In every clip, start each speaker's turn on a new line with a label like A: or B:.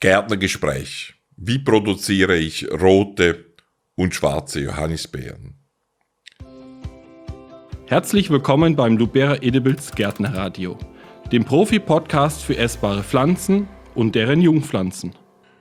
A: Gärtnergespräch. Wie produziere ich rote und schwarze Johannisbeeren?
B: Herzlich willkommen beim Lubera Edibles Gärtnerradio, dem Profi-Podcast für essbare Pflanzen und deren Jungpflanzen.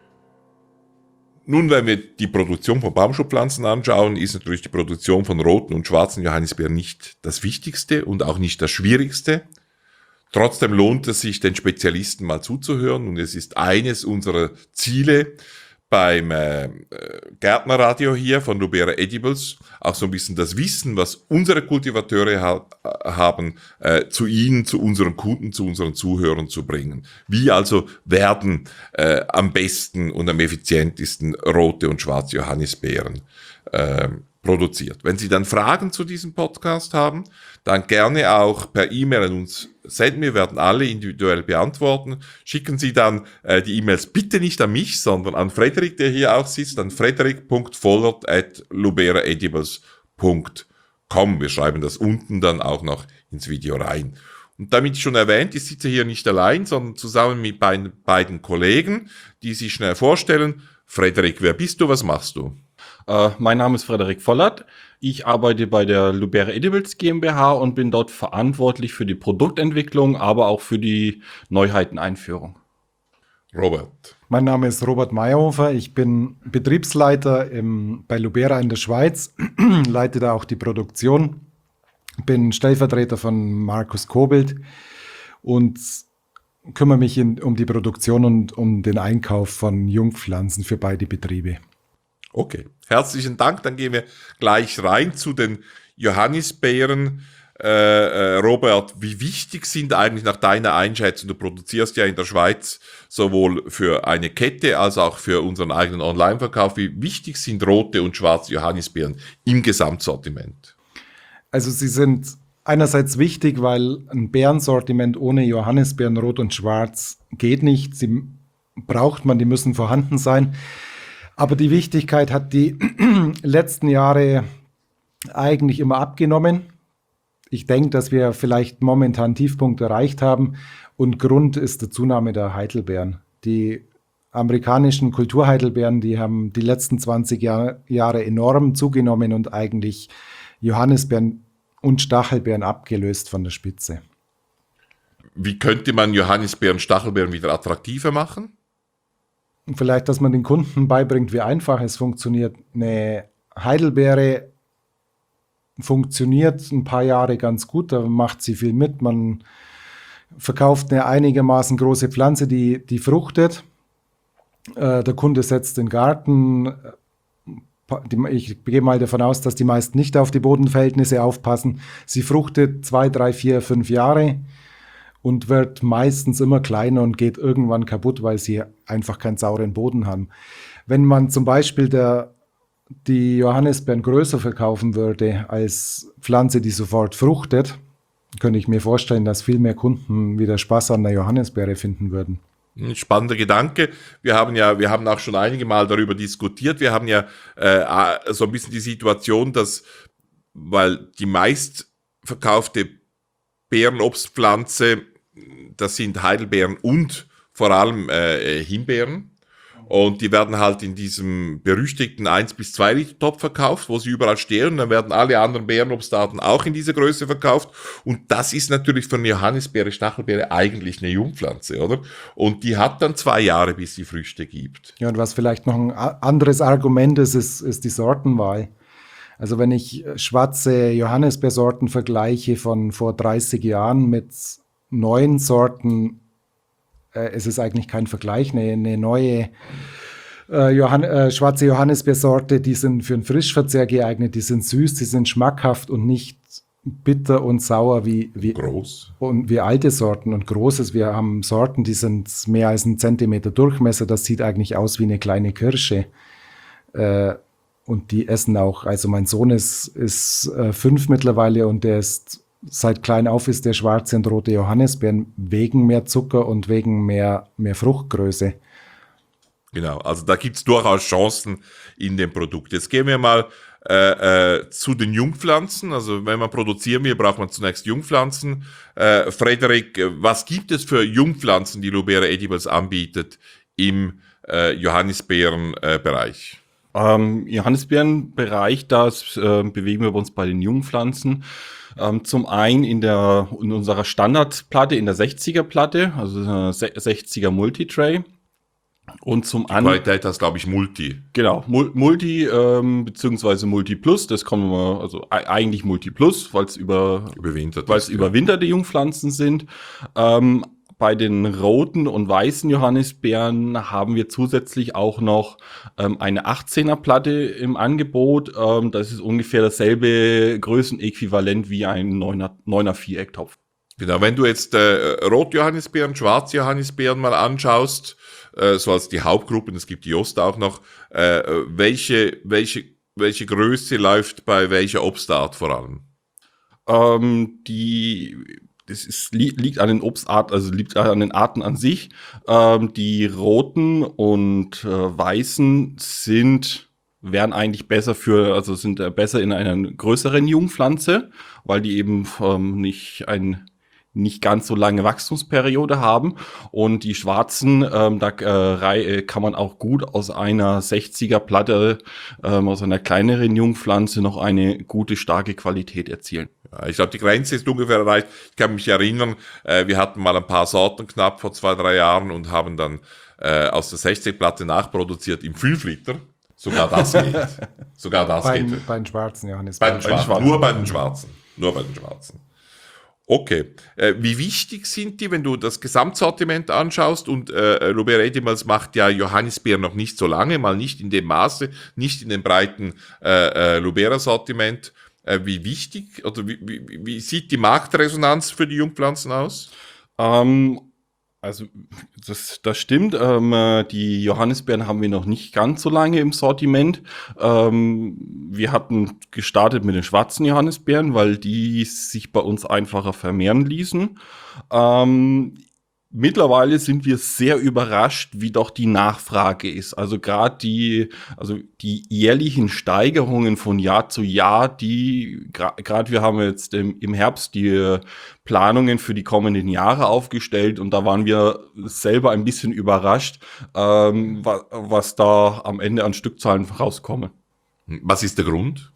A: Nun, wenn wir die Produktion von Baumschulpflanzen anschauen, ist natürlich die Produktion von roten und schwarzen Johannisbeeren nicht das Wichtigste und auch nicht das Schwierigste. Trotzdem lohnt es sich, den Spezialisten mal zuzuhören, und es ist eines unserer Ziele beim Gärtnerradio hier von Lubera Edibles, auch so ein bisschen das Wissen, was unsere Kultivateure haben, zu Ihnen, zu unseren Kunden, zu unseren Zuhörern zu bringen. Wie also werden am besten und am effizientesten rote und schwarze Johannisbeeren produziert. Wenn Sie dann Fragen zu diesem Podcast haben, dann gerne auch per E-Mail an uns senden. Wir werden alle individuell beantworten. Schicken Sie dann die E-Mails bitte nicht an mich, sondern an Frederik, der hier auch sitzt, an frederik.vollert@luberaedibles.com. Wir schreiben das unten dann auch noch ins Video rein. Und damit schon erwähnt, ich sitze hier nicht allein, sondern zusammen mit beiden Kollegen, die sich schnell vorstellen. Frederik, wer bist du, was machst du?
B: Mein Name ist Frederik Vollert. Ich arbeite bei der Lubera Edibles GmbH und bin dort verantwortlich für die Produktentwicklung, aber auch für die Neuheiteneinführung.
A: Robert.
C: Mein Name ist Robert Meyerhofer. Ich bin Betriebsleiter bei Lubera in der Schweiz, leite da auch die Produktion, bin Stellvertreter von Markus Kobelt und kümmere mich um die Produktion und um den Einkauf von Jungpflanzen für beide Betriebe.
A: Okay, herzlichen Dank. Dann gehen wir gleich rein zu den Johannisbeeren. Robert, wie wichtig sind eigentlich nach deiner Einschätzung, du produzierst ja in der Schweiz sowohl für eine Kette als auch für unseren eigenen Online-Verkauf, wie wichtig sind rote und schwarze Johannisbeeren im Gesamtsortiment?
C: Also sie sind einerseits wichtig, weil ein Beerensortiment ohne Johannisbeeren, rot und schwarz, geht nicht. Sie braucht man, die müssen vorhanden sein. Aber die Wichtigkeit hat die letzten Jahre eigentlich immer abgenommen. Ich denke, dass wir vielleicht momentan einen Tiefpunkt erreicht haben. Und Grund ist die Zunahme der Heidelbeeren. Die amerikanischen Kulturheidelbeeren, die haben die letzten 20 Jahre enorm zugenommen und eigentlich Johannisbeeren und Stachelbeeren abgelöst von der Spitze.
A: Wie könnte man Johannisbeeren, Stachelbeeren wieder attraktiver machen?
C: Vielleicht, dass man den Kunden beibringt, wie einfach es funktioniert. Eine Heidelbeere funktioniert ein paar Jahre ganz gut, da macht sie viel mit. Man verkauft eine einigermaßen große Pflanze, die fruchtet. Der Kunde setzt den Garten. Ich gehe mal davon aus, dass die meisten nicht auf die Bodenverhältnisse aufpassen. Sie fruchtet 2, 3, 4, 5 Jahre. Und wird meistens immer kleiner und geht irgendwann kaputt, weil sie einfach keinen sauren Boden haben. Wenn man zum Beispiel die Johannisbeeren größer verkaufen würde als Pflanze, die sofort fruchtet, könnte ich mir vorstellen, dass viel mehr Kunden wieder Spaß an der Johannisbeere finden würden.
A: Ein spannender Gedanke. Wir haben auch schon einige Mal darüber diskutiert. Wir haben ja so ein bisschen die Situation, dass, weil die meistverkaufte Beerenobstpflanze, das sind Heidelbeeren und vor allem Himbeeren. Und die werden halt in diesem berüchtigten 1 bis 2 Liter Topf verkauft, wo sie überall stehen. Und dann werden alle anderen Beerenobstarten auch in dieser Größe verkauft. Und das ist natürlich für eine Johannisbeere, Stachelbeere eigentlich eine Jungpflanze, oder? Und die hat dann 2 Jahre, bis sie Früchte gibt.
C: Ja, und was vielleicht noch ein anderes Argument ist die Sortenwahl. Also wenn ich schwarze Johannisbeersorten vergleiche von vor 30 Jahren mit neuen Sorten, es ist eigentlich kein Vergleich. Eine neue schwarze Johannisbeersorte, die sind für den Frischverzehr geeignet, die sind süß, die sind schmackhaft und nicht bitter und sauer wie
A: groß
C: und wie alte Sorten und Großes. Wir haben Sorten, die sind mehr als 1 Zentimeter Durchmesser, das sieht eigentlich aus wie eine kleine Kirsche. Und die essen auch, also mein Sohn ist 5 mittlerweile und der ist seit klein auf isst der schwarze und rote Johannisbeeren wegen mehr Zucker und wegen mehr Fruchtgröße.
A: Genau, also da gibt es durchaus Chancen in dem Produkt. Jetzt gehen wir mal zu den Jungpflanzen. Also wenn man produzieren will, braucht man zunächst Jungpflanzen. Frederik, was gibt es für Jungpflanzen, die Lubera Edibles anbietet im Johannisbeerenbereich?
B: Johannisbeerenbereich, das bewegen wir uns bei den Jungpflanzen. Zum einen in unserer Standardplatte, in der 60er Platte, also 60er Multitray. Und zum anderen.
A: Qualität heißt, glaube ich, Multi.
B: Genau, Multi beziehungsweise Multi Plus, das kommen wir, also eigentlich Multi Plus, weil es überwinterte Jungpflanzen sind. Bei den roten und weißen Johannisbeeren haben wir zusätzlich auch noch eine 18er Platte im Angebot. Das ist ungefähr dasselbe Größenäquivalent wie ein 9er Vierecktopf.
A: Genau, wenn du jetzt Rot-Johannisbeeren, Schwarz-Johannisbeeren mal anschaust, so als die Hauptgruppen, es gibt die Ost auch noch, welche Größe läuft bei welcher Obstart vor allem?
B: Liegt an den Obstarten, also liegt an den Arten an sich. Die roten und weißen wären eigentlich besser sind besser in einer größeren Jungpflanze, weil die eben nicht ganz so lange Wachstumsperiode haben. Und die schwarzen, kann man auch gut aus einer 60er Platte, aus einer kleineren Jungpflanze noch eine gute, starke Qualität erzielen.
A: Ja, ich glaube, die Grenze ist ungefähr erreicht. Ich kann mich erinnern, wir hatten mal ein paar Sorten knapp vor 2-3 Jahren und haben dann aus der 60-Platte nachproduziert im 5 Liter. Sogar das geht.
C: Bei den schwarzen Johannisbeeren.
A: Nur bei den schwarzen. Okay. Wie wichtig sind die, wenn du das Gesamtsortiment anschaust? Und Lubera Edibels macht ja Johannisbeeren noch nicht so lange, mal nicht in dem Maße, nicht in dem breiten Lubera-Sortiment. Wie wichtig oder wie sieht die Marktresonanz für die Jungpflanzen aus?
B: Also das stimmt. Die Johannisbeeren haben wir noch nicht ganz so lange im Sortiment. Wir hatten gestartet mit den schwarzen Johannisbeeren, weil die sich bei uns einfacher vermehren ließen. Mittlerweile sind wir sehr überrascht, wie doch die Nachfrage ist. Also gerade die jährlichen Steigerungen von Jahr zu Jahr, gerade wir haben jetzt im Herbst die Planungen für die kommenden Jahre aufgestellt und da waren wir selber ein bisschen überrascht, was da am Ende an Stückzahlen rauskommen.
A: Was ist der Grund?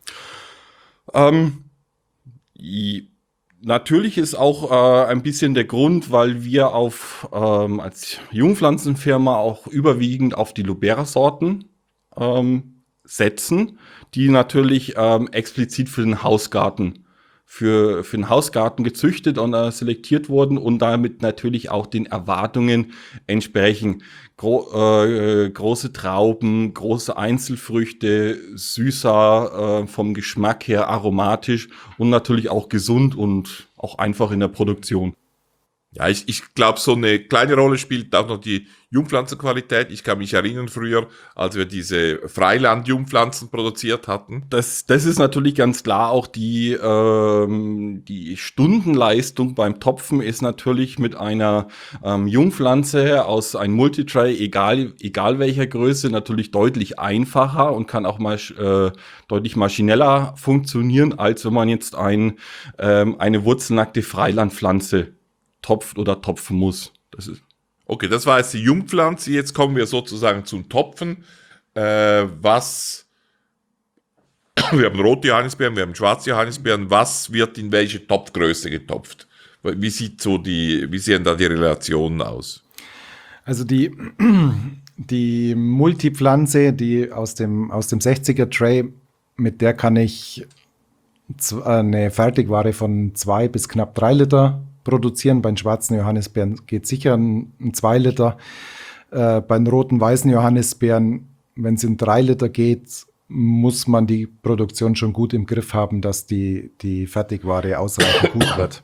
B: Natürlich ist auch ein bisschen der Grund, weil wir als Jungpflanzenfirma auch überwiegend auf die Lubera-Sorten setzen, die natürlich explizit für den Hausgarten gezüchtet und selektiert wurden und damit natürlich auch den Erwartungen entsprechen. Große Trauben, große Einzelfrüchte, süßer vom Geschmack her, aromatisch und natürlich auch gesund und auch einfach in der Produktion.
A: Ja, ich glaube, so eine kleine Rolle spielt auch noch die Jungpflanzenqualität. Ich kann mich erinnern früher, als wir diese Freiland-Jungpflanzen produziert hatten.
B: Das ist natürlich ganz klar. Auch die Stundenleistung beim Topfen ist natürlich mit einer Jungpflanze aus einem Multitray, egal welcher Größe, natürlich deutlich einfacher und kann auch mal deutlich maschineller funktionieren, als wenn man jetzt eine wurzelnackte Freilandpflanze topft oder topfen muss.
A: Okay, das war jetzt die Jungpflanze. Jetzt kommen wir sozusagen zum Topfen. Wir haben rote Johannisbeeren, wir haben schwarze Johannisbeeren. Was wird in welche Topfgröße getopft? Wie sehen da die Relationen aus?
C: Also die Multipflanze, die aus dem 60er Tray, mit der kann ich eine Fertigware von 2 bis knapp 3 Liter produzieren. Bei den schwarzen Johannisbeeren geht sicher ein 2 Liter. Bei den roten, weißen Johannisbeeren, wenn es in 3 Liter geht, muss man die Produktion schon gut im Griff haben, dass die Fertigware ausreichend gut wird.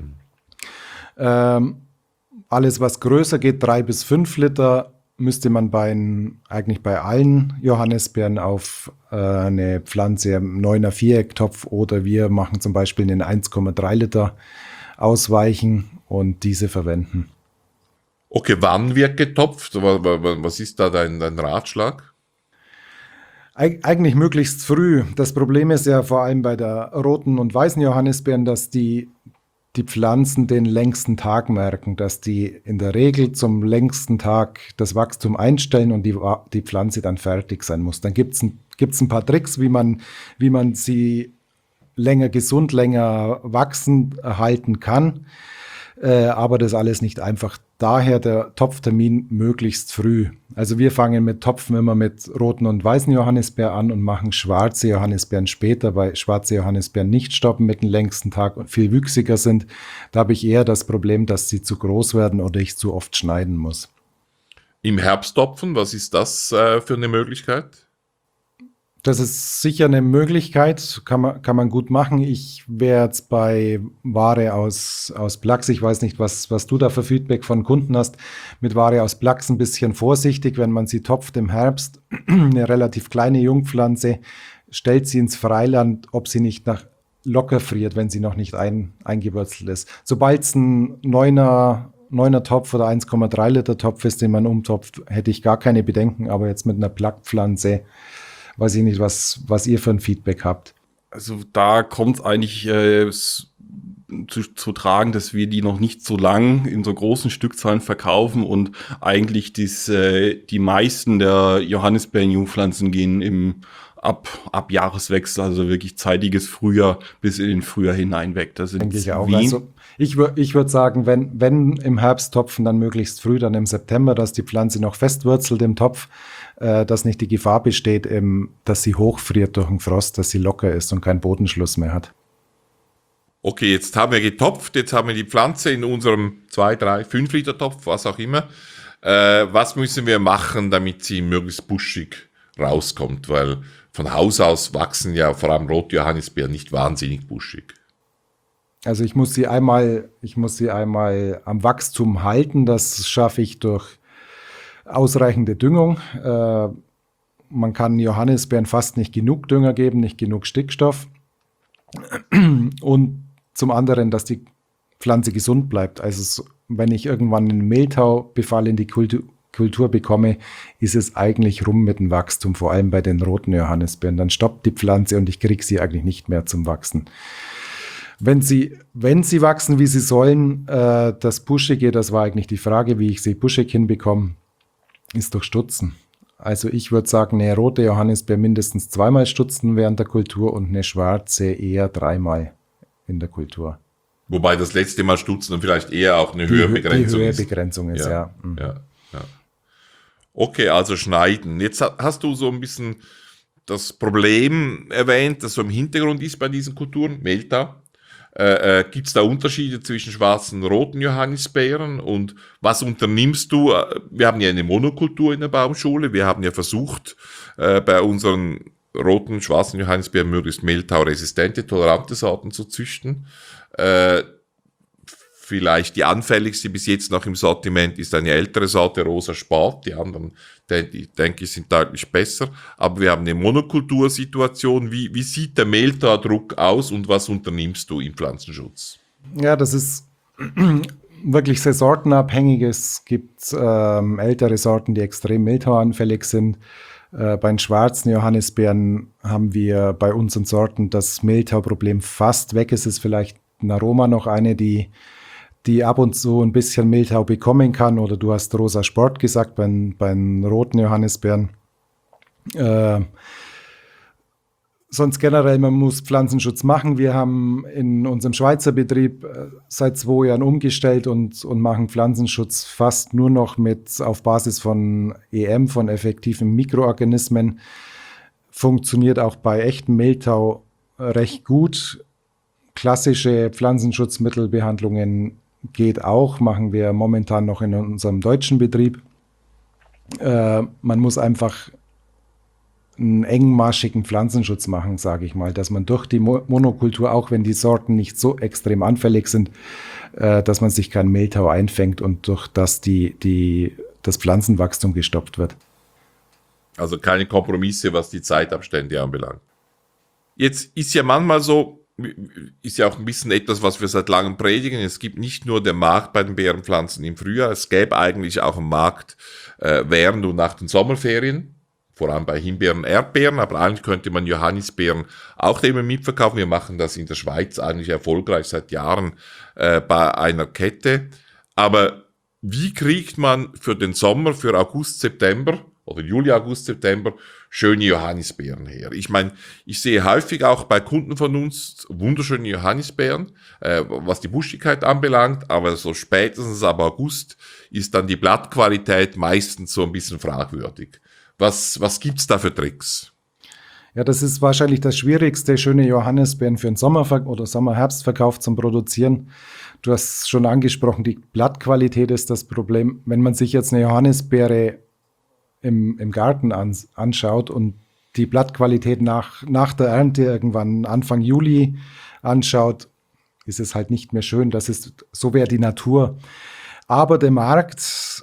C: Alles, was größer geht, 3 bis 5 Liter, müsste man eigentlich bei allen Johannisbeeren auf eine Pflanze im 9er Vierecktopf oder wir machen zum Beispiel einen 1,3 Liter ausweichen und diese verwenden.
A: Okay, wann wird getopft? Was ist da dein Ratschlag?
C: Eigentlich möglichst früh. Das Problem ist ja vor allem bei der roten und weißen Johannisbeeren, dass die die Pflanzen den längsten Tag merken, dass die in der Regel zum längsten Tag das Wachstum einstellen und die Pflanze dann fertig sein muss. Dann gibt's ein paar Tricks, wie man sie länger gesund, länger wachsen halten kann. Aber das alles nicht einfach. Daher der Topftermin möglichst früh. Also wir fangen mit Topfen immer mit roten und weißen Johannisbeeren an und machen schwarze Johannisbeeren später, weil schwarze Johannisbeeren nicht stoppen mit dem längsten Tag und viel wüchsiger sind. Da habe ich eher das Problem, dass sie zu groß werden oder ich zu oft schneiden muss.
A: Im Herbst topfen, was ist das für eine Möglichkeit?
C: Das ist sicher eine Möglichkeit, kann man gut machen. Ich wäre jetzt bei Ware aus Flachs, ich weiß nicht, was du da für Feedback von Kunden hast, mit Ware aus Flachs ein bisschen vorsichtig, wenn man sie topft im Herbst, eine relativ kleine Jungpflanze, stellt sie ins Freiland, ob sie nicht locker friert, wenn sie noch nicht eingewurzelt ist. Sobald es ein 9er Topf oder 1,3 Liter Topf ist, den man umtopft, hätte ich gar keine Bedenken, aber jetzt mit einer Plackpflanze weiß ich nicht, was ihr für ein Feedback habt.
B: Also da kommt es eigentlich zu tragen, dass wir die noch nicht so lang in so großen Stückzahlen verkaufen und eigentlich die meisten der Johannisbeeren-Jungpflanzen gehen ab Jahreswechsel, also wirklich zeitiges Frühjahr bis in den Frühjahr hinein weg. Das sind
C: denke ich auch. Also ich würde sagen, wenn im Herbst topfen, dann möglichst früh, dann im September, dass die Pflanze noch festwurzelt im Topf, dass nicht die Gefahr besteht, dass sie hochfriert durch den Frost, dass sie locker ist und keinen Bodenschluss mehr hat.
A: Okay, jetzt haben wir getopft, jetzt haben wir die Pflanze in unserem 2, 3, 5 Liter Topf, was auch immer. Was müssen wir machen, damit sie möglichst buschig rauskommt? Weil von Haus aus wachsen ja vor allem Rotjohannisbeeren nicht wahnsinnig buschig.
C: Also ich muss sie einmal am Wachstum halten, das schaffe ich durch ausreichende Düngung. Man kann Johannisbeeren fast nicht genug Dünger geben, nicht genug Stickstoff. Und zum anderen, dass die Pflanze gesund bleibt. Also wenn ich irgendwann einen Mehltaubefall in die Kultur bekomme, ist es eigentlich rum mit dem Wachstum, vor allem bei den roten Johannisbeeren. Dann stoppt die Pflanze und ich kriege sie eigentlich nicht mehr zum Wachsen. Wenn sie wachsen, wie sie sollen, das Buschige, das war eigentlich die Frage, wie ich sie buschig hinbekomme, ist durch Stutzen. Also ich würde sagen, eine rote Johannisbeer mindestens 2-mal stutzen während der Kultur und eine schwarze eher 3-mal in der Kultur.
A: Wobei das letzte Mal stutzen und vielleicht eher auch eine Höhebegrenzung ist.
C: Die Höhebegrenzung ist, ja.
A: Ja. Okay, also schneiden. Jetzt hast du so ein bisschen das Problem erwähnt, das so im Hintergrund ist bei diesen Kulturen, Mehltau. Gibt es da Unterschiede zwischen schwarzen und roten Johannisbeeren und was unternimmst du? Wir haben ja eine Monokultur in der Baumschule, wir haben ja versucht, bei unseren roten, schwarzen Johannisbeeren möglichst mehltauresistente, tolerante Sorten zu züchten. Vielleicht die anfälligste bis jetzt noch im Sortiment ist eine ältere Sorte, Rosa Sport. Die anderen, die denke ich, sind deutlich besser. Aber wir haben eine Monokultursituation. Wie sieht der Mehltaudruck aus und was unternimmst du im Pflanzenschutz?
C: Ja, das ist wirklich sehr sortenabhängig. Es gibt ältere Sorten, die extrem mehltauanfällig sind. Bei den schwarzen Johannisbeeren haben wir bei unseren Sorten das Mehltauproblem fast weg. Es ist vielleicht ein Aroma noch eine, die ab und zu ein bisschen Mehltau bekommen kann. Oder du hast Rosa Sport gesagt, bei den roten Johannisbeeren. Sonst generell, man muss Pflanzenschutz machen. Wir haben in unserem Schweizer Betrieb seit 2 Jahren umgestellt und machen Pflanzenschutz fast nur noch auf Basis von EM, von effektiven Mikroorganismen. Funktioniert auch bei echtem Mehltau recht gut. Klassische Pflanzenschutzmittelbehandlungen geht auch, machen wir momentan noch in unserem deutschen Betrieb. Man muss einfach einen engmaschigen Pflanzenschutz machen, sage ich mal, dass man durch die Monokultur, auch wenn die Sorten nicht so extrem anfällig sind, dass man sich kein Mehltau einfängt und durch das das Pflanzenwachstum gestoppt wird.
A: Also keine Kompromisse, was die Zeitabstände anbelangt. Jetzt ist ja manchmal so, ist ja auch ein bisschen etwas, was wir seit langem predigen. Es gibt nicht nur den Markt bei den Beerenpflanzen im Frühjahr, es gäbe eigentlich auch einen Markt während und nach den Sommerferien. vor allem bei Himbeeren, Erdbeeren, aber eigentlich könnte man Johannisbeeren auch immer mitverkaufen. Wir machen das in der Schweiz eigentlich erfolgreich seit Jahren bei einer Kette. Aber wie kriegt man für den Sommer, für August, September oder Juli, August, September schöne Johannisbeeren her? Ich meine, ich sehe häufig auch bei Kunden von uns wunderschöne Johannisbeeren, was die Buschigkeit anbelangt, aber so spätestens ab August ist dann die Blattqualität meistens so ein bisschen fragwürdig. Was gibt's da für Tricks?
C: Ja, das ist wahrscheinlich das Schwierigste, schöne Johannisbeeren für den oder Sommer-Herbstverkauf zum Produzieren. Du hast schon angesprochen, die Blattqualität ist das Problem. Wenn man sich jetzt eine Johannisbeere im Garten anschaut und die Blattqualität nach der Ernte irgendwann Anfang Juli anschaut, ist es halt nicht mehr schön. So wäre die Natur. Aber der Markt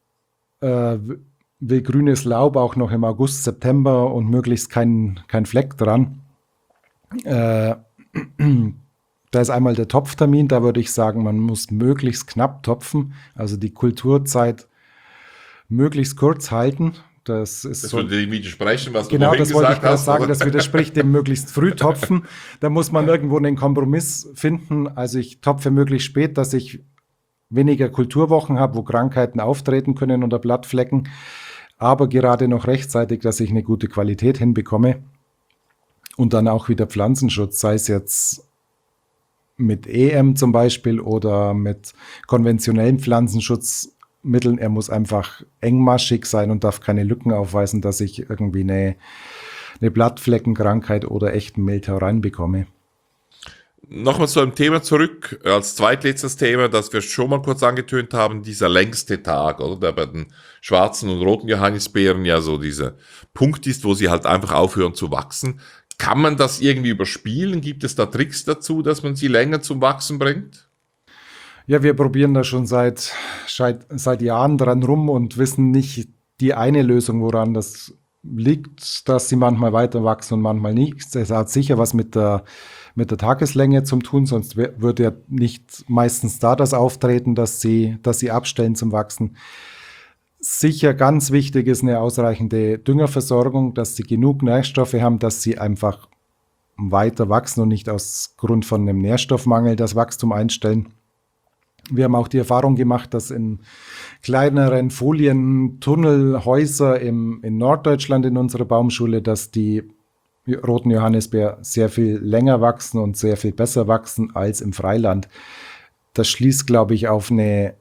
C: will grünes Laub auch noch im August, September und möglichst kein Fleck dran. Da ist einmal der Topftermin, da würde ich sagen, man muss möglichst knapp topfen, also die Kulturzeit möglichst kurz halten. Das
A: würde dem widersprechen, was
C: genau,
A: du vorhin
C: das wollte ich
A: gesagt
C: gerade
A: hast.
C: sagen, das widerspricht dem möglichst früh topfen. Da muss man irgendwo einen Kompromiss finden. Also ich topfe möglichst spät, dass ich weniger Kulturwochen habe, wo Krankheiten auftreten können oder Blattflecken, aber gerade noch rechtzeitig, dass ich eine gute Qualität hinbekomme und dann auch wieder Pflanzenschutz, sei es jetzt mit EM zum Beispiel oder mit konventionellen Pflanzenschutzmitteln. Er muss einfach engmaschig sein und darf keine Lücken aufweisen, dass ich irgendwie eine Blattfleckenkrankheit oder echten Mehltau reinbekomme.
A: Nochmal zu einem Thema zurück, als zweitletztes Thema, das wir schon mal kurz angetönt haben, dieser längste Tag, oder? Der bei den schwarzen und roten Johannisbeeren ja so dieser Punkt ist, wo sie halt einfach aufhören zu wachsen. Kann man das irgendwie überspielen? Gibt es da Tricks dazu, dass man sie länger zum Wachsen bringt?
C: Ja, wir probieren da schon seit Jahren dran rum und wissen nicht die eine Lösung, woran das liegt, dass sie manchmal weiter wachsen und manchmal nicht. Das hat sicher was mit der Tageslänge zu tun, sonst würde ja nicht meistens da das auftreten, dass sie abstellen zum Wachsen. Sicher ganz wichtig ist eine ausreichende Düngerversorgung, dass sie genug Nährstoffe haben, dass sie einfach weiter wachsen und nicht aus Grund von einem Nährstoffmangel das Wachstum einstellen. Wir haben auch die Erfahrung gemacht, dass in kleineren Folientunnelhäuser in Norddeutschland in unserer Baumschule, dass die roten Johannisbeer sehr viel länger wachsen und sehr viel besser wachsen als im Freiland. Das schließt, glaube ich, auf eine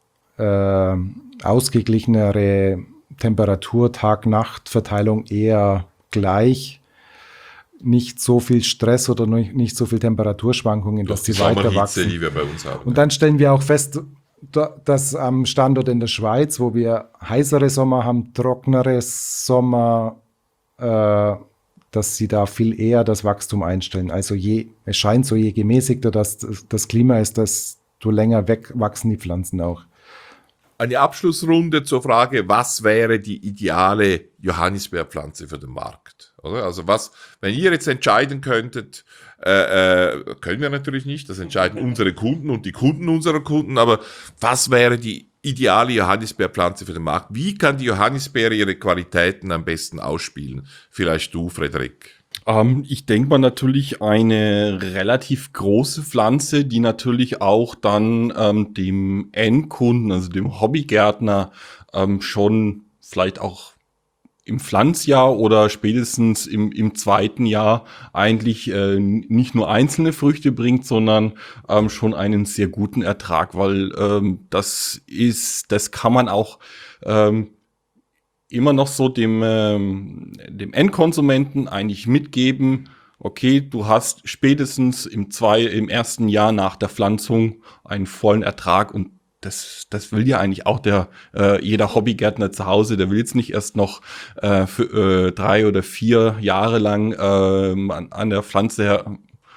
C: ausgeglichenere Temperatur-Tag-Nacht-Verteilung eher gleich. Nicht so viel Stress oder nicht so viel Temperaturschwankungen, dass die weiter wachsen.
A: Die wir bei uns haben.
C: Und dann stellen wir auch fest, dass am Standort in der Schweiz, wo wir heißere Sommer haben, trockenere Sommer, dass sie da viel eher das Wachstum einstellen. Also es scheint so, je gemäßigter das Klima ist, desto länger wachsen die Pflanzen auch.
A: Eine Abschlussrunde zur Frage, was wäre die ideale Johannisbeerpflanze für den Markt? Oder? Also wenn ihr jetzt entscheiden könntet, können wir natürlich nicht, das entscheiden unsere Kunden und die Kunden unserer Kunden, aber was wäre die ideale Johannisbeerpflanze für den Markt? Wie kann die Johannisbeere ihre Qualitäten am besten ausspielen? Vielleicht du, Frederik.
B: Ich denke mal natürlich eine relativ große Pflanze, die natürlich auch dann dem Endkunden, also dem Hobbygärtner, schon vielleicht auch im Pflanzjahr oder spätestens im zweiten Jahr eigentlich nicht nur einzelne Früchte bringt, sondern schon einen sehr guten Ertrag, weil das kann man auch immer noch so dem Endkonsumenten eigentlich mitgeben, okay, du hast spätestens im ersten Jahr nach der Pflanzung einen vollen Ertrag und das will ja eigentlich auch jeder Hobbygärtner zu Hause, der will jetzt nicht erst noch für 3 oder 4 Jahre lang an der Pflanze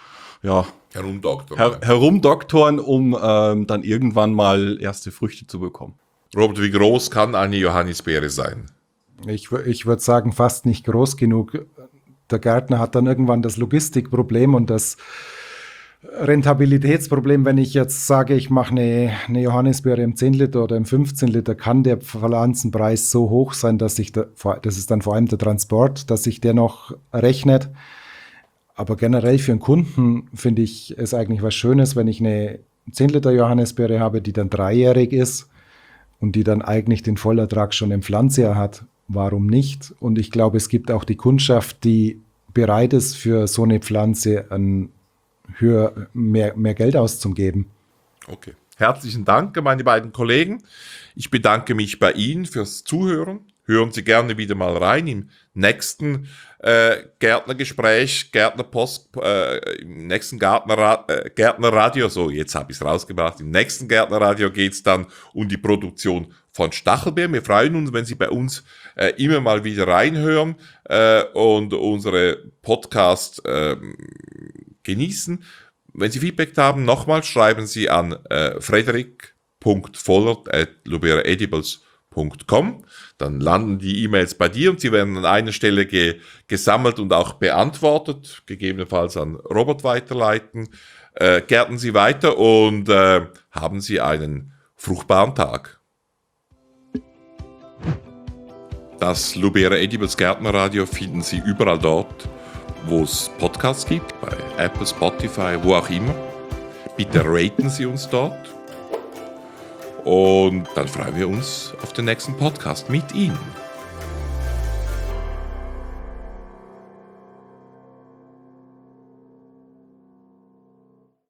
B: herumdoktoren, um dann irgendwann mal erste Früchte zu bekommen.
A: Robert, wie groß kann eine Johannisbeere sein?
C: Ich würde sagen, fast nicht groß genug. Der Gärtner hat dann irgendwann das Logistikproblem und das Rentabilitätsproblem, wenn ich jetzt sage, ich mache eine Johannisbeere im 10 Liter oder im 15 Liter, kann der Pflanzenpreis so hoch sein, dass das ist dann vor allem der Transport, dass sich der noch rechnet. Aber generell für einen Kunden finde ich es eigentlich was Schönes, wenn ich eine 10 Liter Johannisbeere habe, die dann 3-jährig ist und die dann eigentlich den Vollertrag schon im Pflanzjahr hat. Warum nicht? Und ich glaube, es gibt auch die Kundschaft, die bereit ist, für so eine Pflanze mehr Geld auszugeben.
A: Okay. Herzlichen Dank an meine beiden Kollegen. Ich bedanke mich bei Ihnen fürs Zuhören. Hören Sie gerne wieder mal rein im nächsten Gärtnergespräch, im nächsten Gärtnerradio. So, jetzt habe ich es rausgebracht. Im nächsten Gärtnerradio geht es dann um die Produktion von Stachelbeeren. Wir freuen uns, wenn Sie bei uns immer mal wieder reinhören und unsere Podcast genießen. Wenn Sie Feedback haben, nochmal schreiben Sie an frederic.vollert@luberaedibles.com. Dann landen die E-Mails bei dir und sie werden an einer Stelle gesammelt und auch beantwortet, gegebenenfalls an Robert weiterleiten. Gärten Sie weiter und haben Sie einen fruchtbaren Tag. Das Lubera Edibles Gärtnerradio finden Sie überall dort, wo es Podcasts gibt, bei Apple, Spotify, wo auch immer. Bitte raten Sie uns dort. Und dann freuen wir uns auf den nächsten Podcast mit Ihnen.